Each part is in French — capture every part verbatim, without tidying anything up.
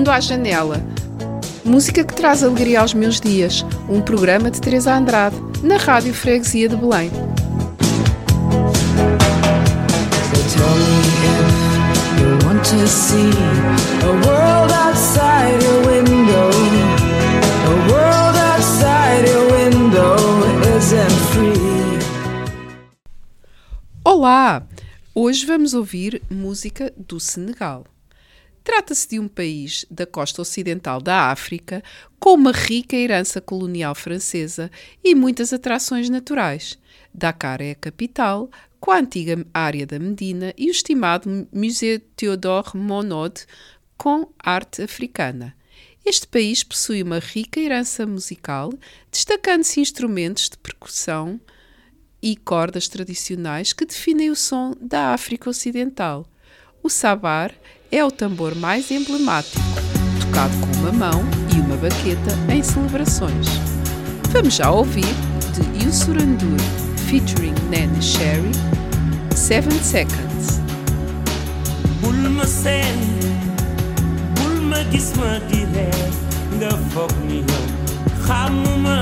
Mundo à Janela. Música que traz alegria aos meus dias. Um programa de Teresa Andrade, na Rádio Freguesia de Belém. So tell me if you want to see a world outside your window. A world outside your window isn't free. Olá! Hoje vamos ouvir música do Senegal. Trata-se de um país da costa ocidental da África com uma rica herança colonial francesa e muitas atrações naturais. Dakar é a capital, com a antiga área da Medina e o estimado Musée Théodore Monod com arte africana. Este país possui uma rica herança musical, destacando-se instrumentos de percussão e cordas tradicionais que definem o som da África Ocidental. O sabar é o tambor mais emblemático, tocado com uma mão e uma baqueta em celebrações. Vamos já ouvir, de Youssou N'Dour, featuring Nene Cherry, Seven Seconds. Bul ma seen bul ma gis ma di reer nga foog ni yow xamuma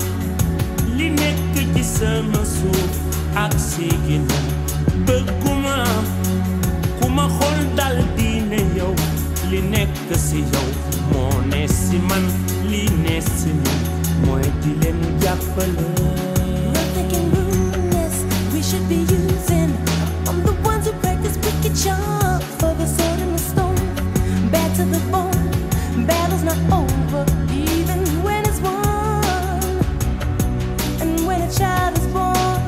li nekk ci sama suuf ak si ginnaaw bëgguma ku ma xool dal di ne yow li nekk si yow moo ne si man li ne si man mooy di leen jàppale. Nothing can ruin us, we should be using. I'm the ones who practice wicked charms for the sword and the stone. Bad to the bone, battle's not over, even when it's won. And when a child is born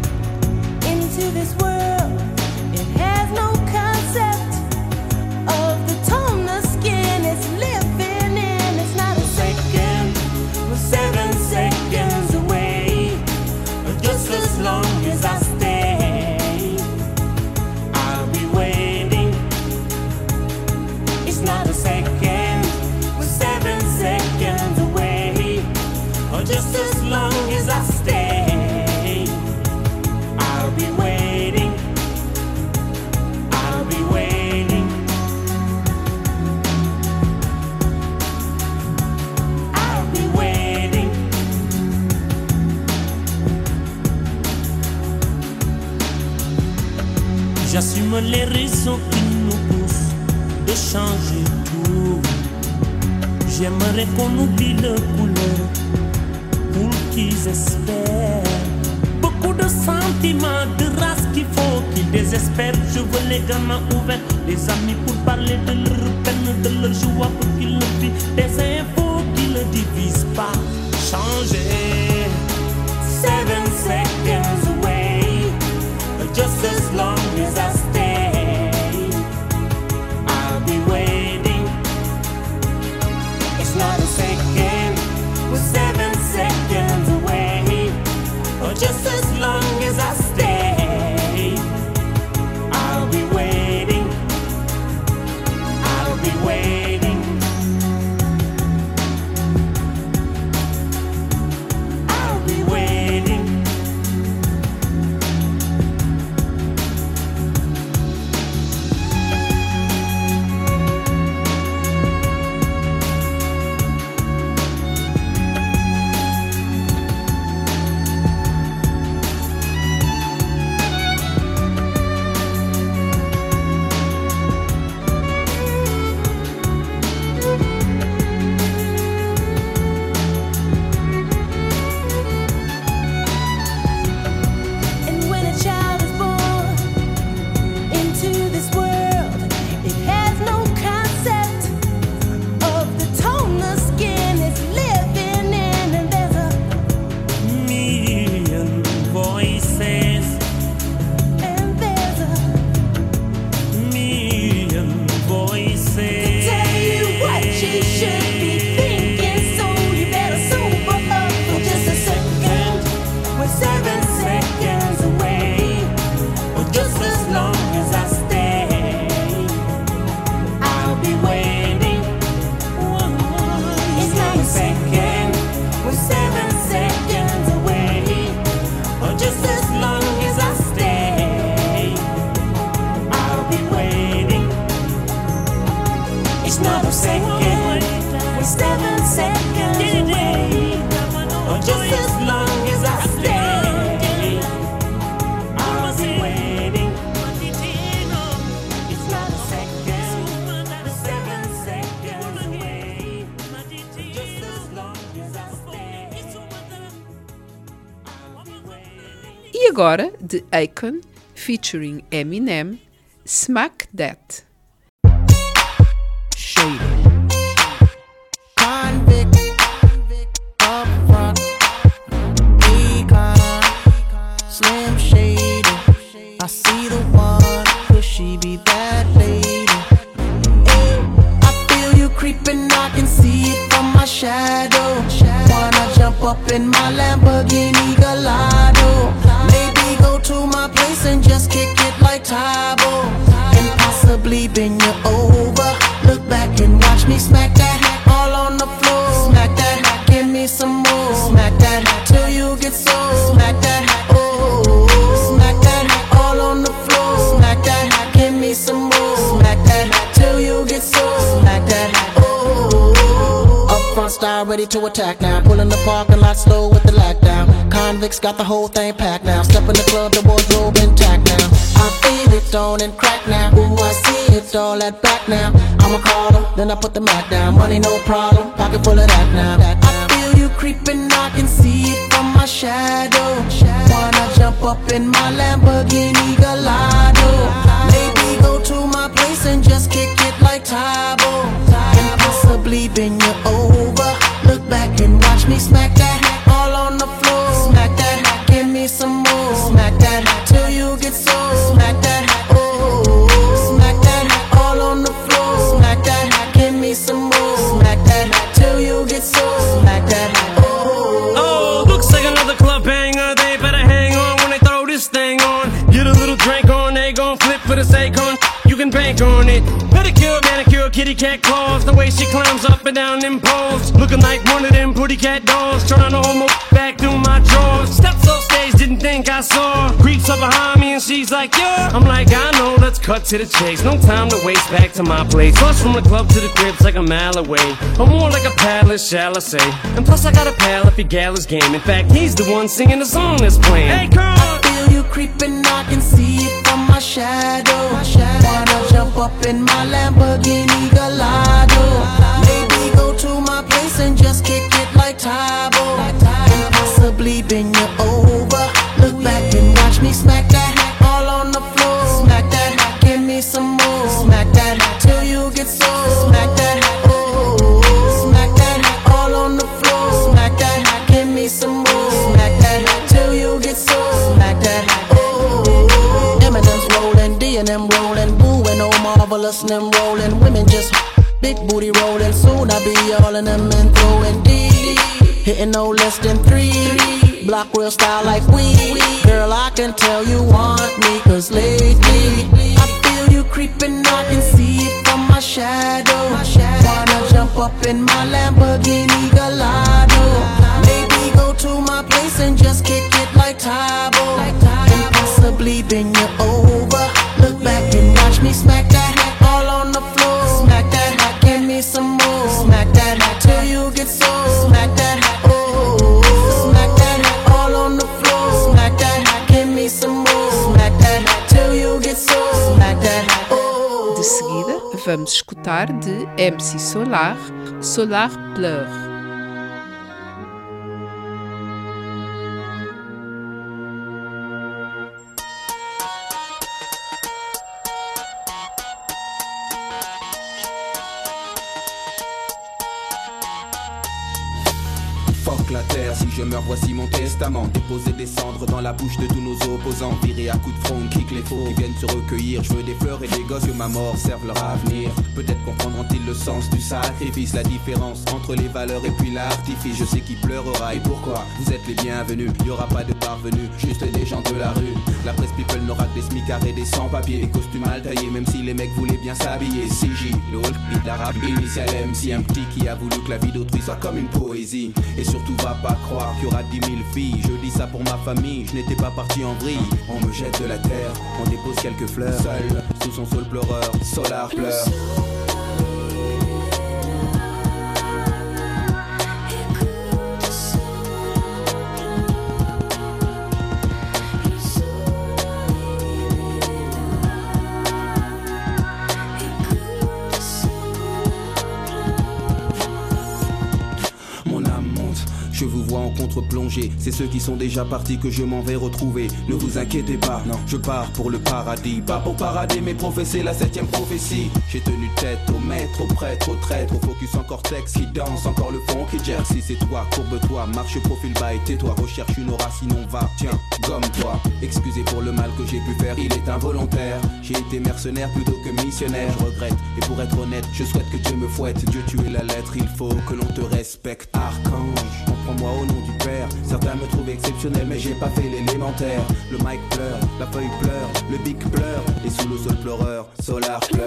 into this world, it has no concept of the tone the skin is living in. It's not a second, We're seven seconds away, just as long as I stay, I'll be waiting. It's not a second, we're seven seconds away, just as long as I stay, I'll be waiting. I'll be waiting. I'll be waiting. J'assume les raisons qui nous poussent de changer tout. J'aimerais qu'on oublie le couleur pour qu'ils espèrent. Beaucoup de sentiments, de race qu'il faut qu'ils désespèrent. Je veux les gamins ouverts, les amis pour parler de leur peine, de leur joie pour qu'ils le vivent. Des infos qui ne divisent pas. Changer. Seven seconds away, just as long as I stay, I'll be waiting. It's not a second, we're seven seconds away, just as long as I stay, I'll be waiting. I'll be waiting. I'll be waiting. E agora, de Akon, featuring Eminem, Smack That. Shady. Convict. Up front. Econ. Slim Shady. I see the one. Could she be that lady? Hey, I feel you creeping. I can see it from my shadow. Wanna jump up in my Lamborghini Gallardo. Maybe go to my place and just kick it like Tybo. And possibly bend you over. Look back and watch me smack that all on the floor. Smack that, give me some more. Smack that till you get so. Smack that, oh. Smack that all on the floor. Smack that, give me some more. Smack that till you get so. Smack that, oh. Up front style ready to attack now. Pulling the parking lot slow with the lockdown. Convicts got the whole thing packed now. Step in the club, the wardrobe intact now. I feel it on and crack now. Ooh, I see it all at back now. I'ma call them, then I put the Mac down. Money no problem, pocket full of that now. I feel you creeping, I can see it from my shadow. Wanna jump up in my Lamborghini Gallardo. Maybe go to my place and just kick it like Tybo. And possibly bend you over. Look back and watch me smack that all on the floor. Smack that, give me some more. Smack that till you get so. Smack that, oh. Smack that all on the floor. Smack that, give me some more. Smack that till you get so. Smack that, oh. Oh, looks like another club banger. They better hang on when they throw this thing on. Get a little drink on, they gon' flip for the Akon. You can bank on it. Pedicure, manicure, kitty cat claws. The way she climbs up and down them poles. Looking like one of them pretty cat dolls. Trying to hold my back through my drawers. Steps off stage, didn't think I saw. Creeps up behind me and she's like, yeah. I'm like, I know, let's cut to the chase. No time to waste, back to my place. Plus from the club to the crib's like a mile away. Or more like a palace, shall I say. And plus I got a pal if your gal is game. In fact, he's the one singing the song that's playing. Hey, girl! I feel you creeping, I can see it from my shadow. Wanna jump up in my Lamborghini Gallardo. Maybe go to my place and just kick it like Tybo. And possibly bend you over. Look back and watch me smack that all on the floor. Smack that, give me some more. Smack that till you get so. Smack that, oh. Smack that all on the floor. Smack that, give me some more. Smack that till you get so. Smack that, oh. Eminem's rolling, D and M rolling, Boo and oh marvelous and them rolling. Women just big booty rolling. Soon I be all in them and throwing D. Hitting no less than three. Block real style like we. Girl, I can tell you want me, cause lately I feel you creeping, I can see it from my shadow. Wanna jump up in my Lamborghini Gallardo. Maybe go to my place and just kick it like Tybo. And possibly bend you over. Look back and watch me smack that all on the floor. Smack that, give me some more. Smack that till you get so. Smack that, oh. Smack that all on the floor. Smack that, give me some more. Smack that till you get so. Smack that, oh. De seguida, vamos escutar de M C Solar, Solar Pleure. Fuck la terre, si je meurs voici mon testament. Déposer des cendres dans la bouche de tous nos opposants. Virer à coups de front, kick les faux qui viennent se recueillir. Je veux des fleurs et des gosses, que ma mort serve leur avenir. Peut-être comprendront-ils le sens du sacrifice. La différence entre les valeurs et puis l'artifice. Je sais qui pleurera et pourquoi. Vous êtes les bienvenus, y aura pas de parvenus, juste des gens de la rue. La presse people n'aura que des smicards et des sans-papiers. Des costumes mal taillés, même si les mecs voulaient bien s'habiller. C J, le Hulk, l'arabe, initial M C. Un petit qui a voulu que la vie d'autrui soit comme une poésie. Et surtout va pas croire qu'il y aura dix mille filles. Je dis ça pour ma famille, je n'étais pas parti en vrille. On me jette de la terre, on dépose quelques fleurs. Seul, sous son sol pleureur, Solar pleure. autres plongés. C'est ceux qui sont déjà partis que je m'en vais retrouver. Ne vous inquiétez pas, non, je pars pour le paradis. Pas pour parader mais professer la septième prophétie. J'ai tenu tête au maître, au prêtre, au traître, au focus en cortex qui danse, encore le fond qui gère. Si c'est toi, courbe-toi, marche profil bas et tais-toi. Recherche une aura sinon va, tiens, gomme-toi. Excusez pour le mal que j'ai pu faire, il est involontaire. J'ai été mercenaire plutôt que missionnaire, je regrette. Et pour être honnête, je souhaite que Dieu me fouette. Dieu tu es la lettre, il faut que l'on te respecte. Archange, comprends-moi au nom du Père. Certains me trouvent exceptionnel mais j'ai pas fait l'élémentaire. Le mic pleure, la feuille pleure, le bic pleure. Et sous le sol pleureur, Solar pleure.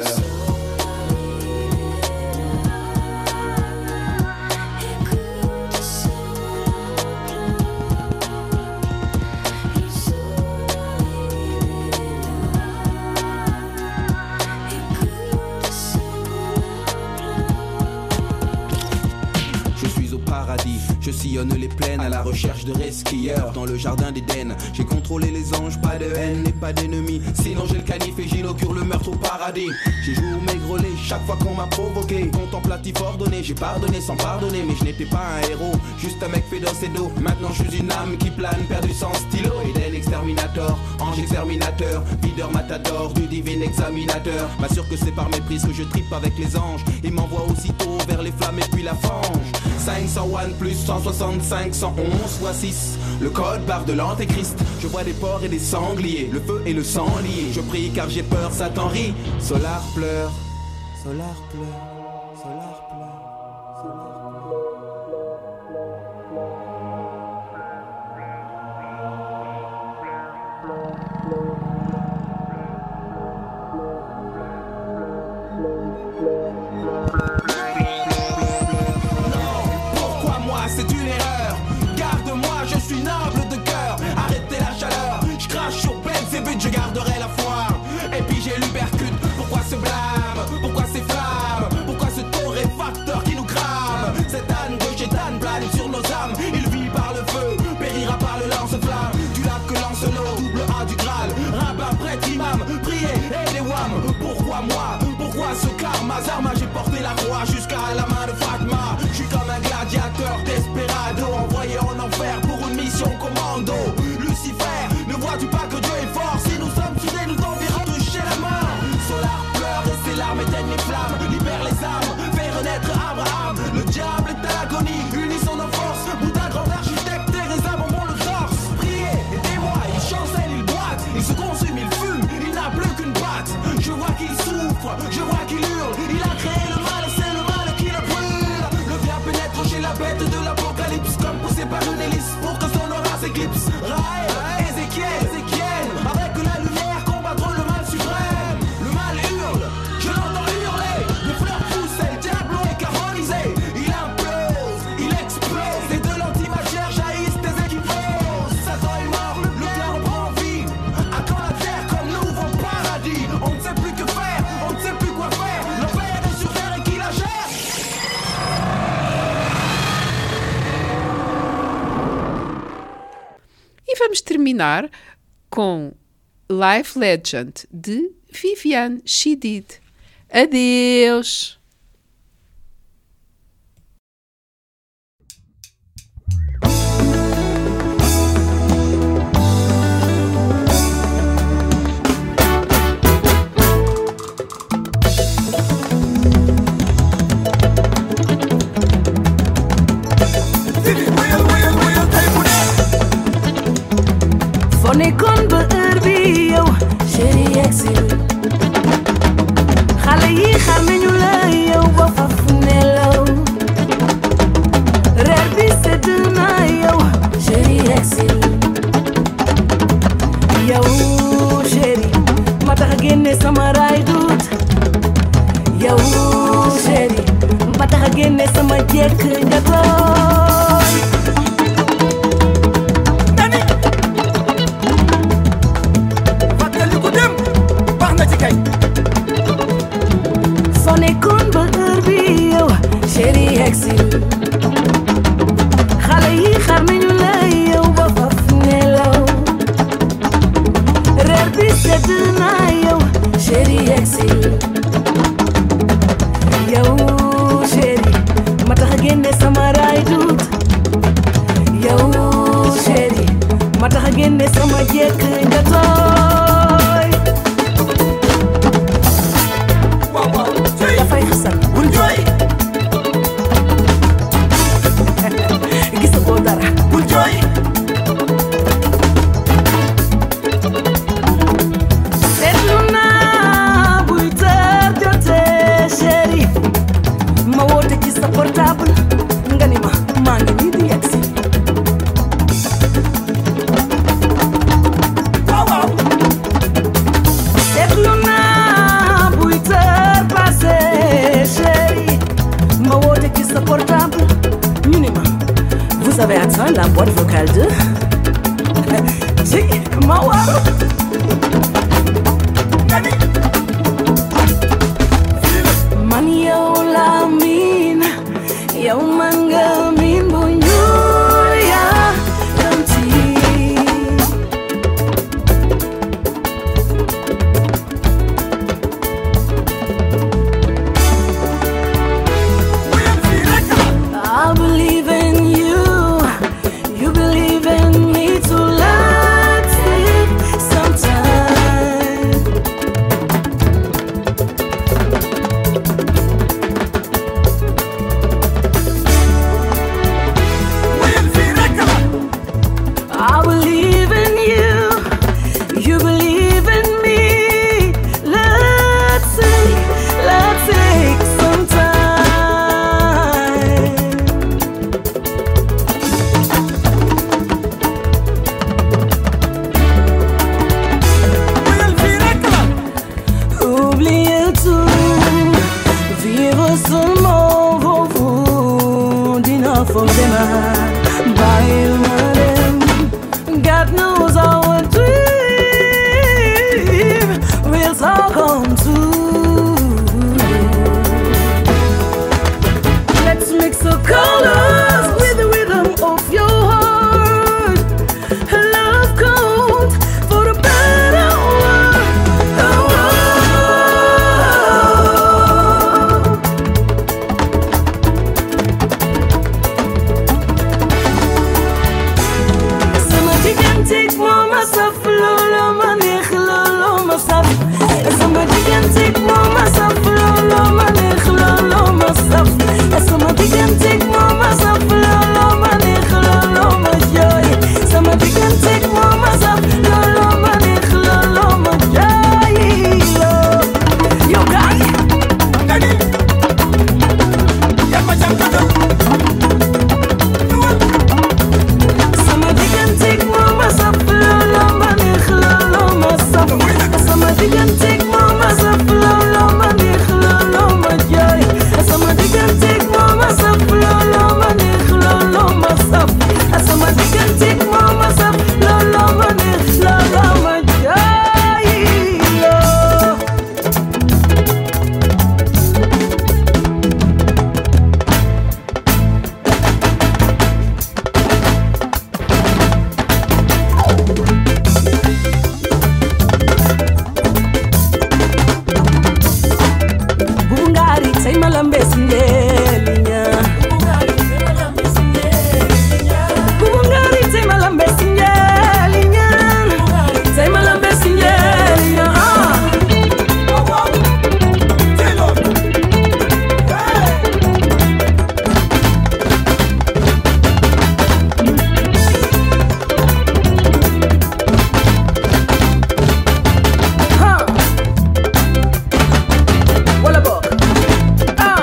Je sillonne les plaines à la recherche de resquilleurs. Dans le jardin d'Éden, j'ai contrôlé les anges, pas de haine et pas d'ennemis. Sinon j'ai le canif et j'inaugure le meurtre au paradis. J'ai joué au maigrelet chaque fois qu'on m'a provoqué. Contemplatif ordonné, j'ai pardonné sans pardonner. Mais je n'étais pas un héros, juste un mec fait dans ses dos. Maintenant je suis une âme qui plane, perdu sans stylo. Éden exterminator, ange exterminateur, videur matador du divin examinateur. M'assure que c'est par méprise que je tripe avec les anges. Et m'envoie aussitôt vers les flammes et puis la fange. cinq cent un plus cent soixante-cinq, cent onze fois six. Le code barre de l'antéchrist. Je vois des porcs et des sangliers, le feu et le sang liés. Je prie car j'ai peur, Satan rit. Solar pleure, Solar pleure, Solar pleure, Solar pleure. C'est une erreur, garde-moi, je suis noble de cœur. Arrêtez la chaleur, je crache sur peine, c'est but, je garderai la foi. Et puis j'ai l'ubercute, pourquoi ce blâme, pourquoi ces flammes, pourquoi ce torréfacteur qui nous crame. Cette âne de chétane plane sur nos âmes. Il vit par le feu, périra par le lance-flamme. Du lac que lance l'eau, double A du Graal. Rabbin, prêtre, imam, priez et les wham. Pourquoi moi, pourquoi ce karma? Zarma, j'ai porté la croix jusqu'à la main de Fatma. Je suis comme un gladiateur desperado, envoyé en enfer pour une mission commando. Lucifer, ne vois-tu pas que Dieu est fort? Si nous sommes soudés, nous t'enverrons de chez la mort. Solar pleure et ses larmes éteignent les flammes. Libère les âmes, fait renaître Abraham. Le diable est à l'agonie, unissons nos forces. Bouddha, grand architecte, Teresa, bonbon le torse. Priez, aidez-moi, il chancelle, il boite. Il se consume, il fume, il n'a plus qu'une patte. Je vois qu'il souffre, je vois qu'il hurle. Il a créé le mal et c'est le mal qui le brûle. Le bien pénètre chez la bête de l'apocalypse, comme poussé par une hélice pour que son aura s'éclipse. Raël, Ézéchiel, Ézéchiel, avec la lumière combattre le mal suprême. Le mal hurle, je l'entends hurler. Les fleurs poussent, le diable est carbonisé. Il implose, il explose, et de l'antimatière jaillissent des équipos. Satan est mort, le cœur reprend vie. À quand la terre comme nous ouvre au paradis? On ne sait plus que faire, on ne sait plus quoi faire. L'enfer est sur terre et qui la gère? E vamos terminar com Life Legend de Viviane Chidid. Adeus! Fone kon ba heure bi yow chéri yegsi xale yi xar nañu la yow ba faf nelaw reer bi sedd na yow chéri yegsi yow chéri ma tax a génne sama raay dut yow chéri ma tax a génne sama jekk njagooy mata génne sama jekk nga tooy waaw waaw dafay xasan bul jooy gisagoo dara bul jooy seetlu naa buy tër jotee chéri ma woote ci sa portable nga ni ma maa ngi nii di yegsi waaw waaw seetlu naa buy tër passé chéri ma woote ci sa portable ñu ni ma vous avez atteint la boîte vocale de si ma waaru man yow laa miin yow man nga miin bu ñuul yaa kanti I believe in you, you believe in me to let it sometime. I believe in you, you believe in me. Let's take, let's take some time. Oubliez tout, vivre seulement pour vous. D'enough of them, by madame. God knows our dream will all come true. Let's mix the colors with the rhythm of your heart. Love comes for the better one. Sama gigantic mama saf lolo manex lolo masaf. Sama gigantic mama saf lolo manex lolo masaf. Sama gigantic mama saf lolo manex lolo majoy. Sama gigantic mama saf lolo manex lolo majoy. Yo guy, Ngani Yama jam kata sama gigantic mama saf lolo manex lolo masaf. Sama gigantic mama saf lolo manex lolo majoy. Sama gigantic mama saf lolo manex lolo masaf. Sama gigantic mama saf lolo manex lolo majoy. Bungari say malambe singelinya. Bungari say malambe singelinya. Say malambe singelinya. Ah. Walla bo. Ah.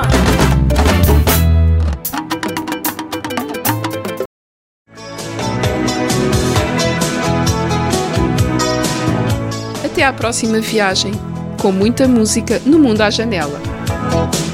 Até à próxima viagem, com muita música no mundo à janela.